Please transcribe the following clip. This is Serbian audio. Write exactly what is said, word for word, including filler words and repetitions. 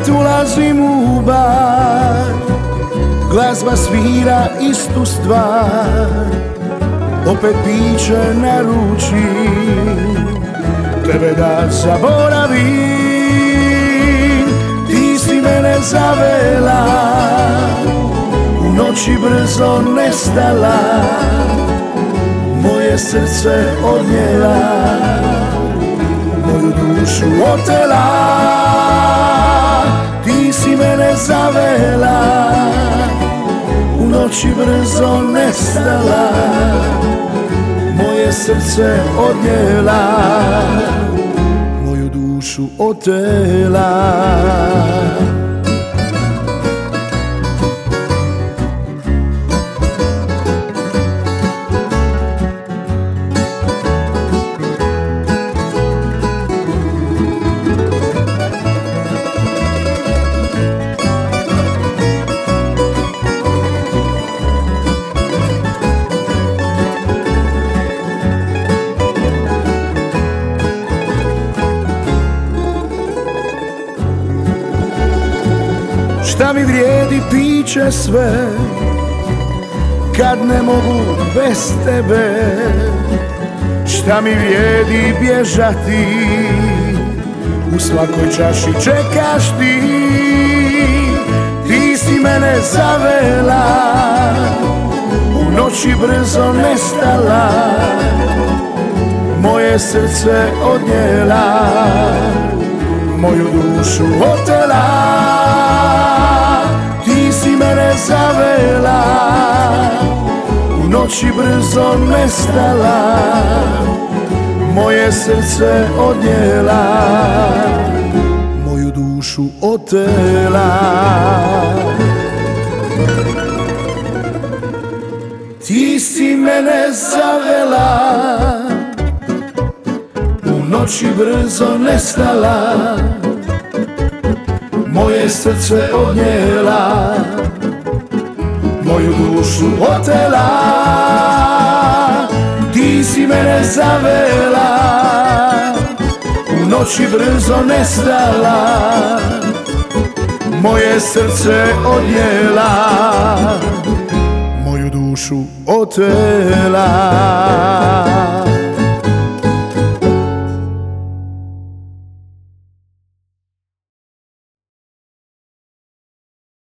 Opet ulazim u bar, glazba svira istu stvar, opet piće naruči, tebe da zaboravim. Ti si mene zavela, u noći brzo nestala, moje srce odnijela, moju dušu otela. Ti si mene zavela, u noći brzo nestala, moje srce odnijela, moju dušu otela. Šta mi vrijedi piće sve, kad ne mogu bez tebe? Šta mi vrijedi bježati, u svakoj čaši čekaš ti. Ti si mene zavela, u noći brzo nestala, moje srce odnijela, moju dušu otela. Ti si mene zavela, u noći brzo nestala, moje srce odnijela, moju dušu otela. Ti si mene zavela, u noći brzo nestala, moje srce odnijela, moju dušu otela. Ti si mene zavela, u noći brzo nestala, moje srce odnijela, moju dušu otela.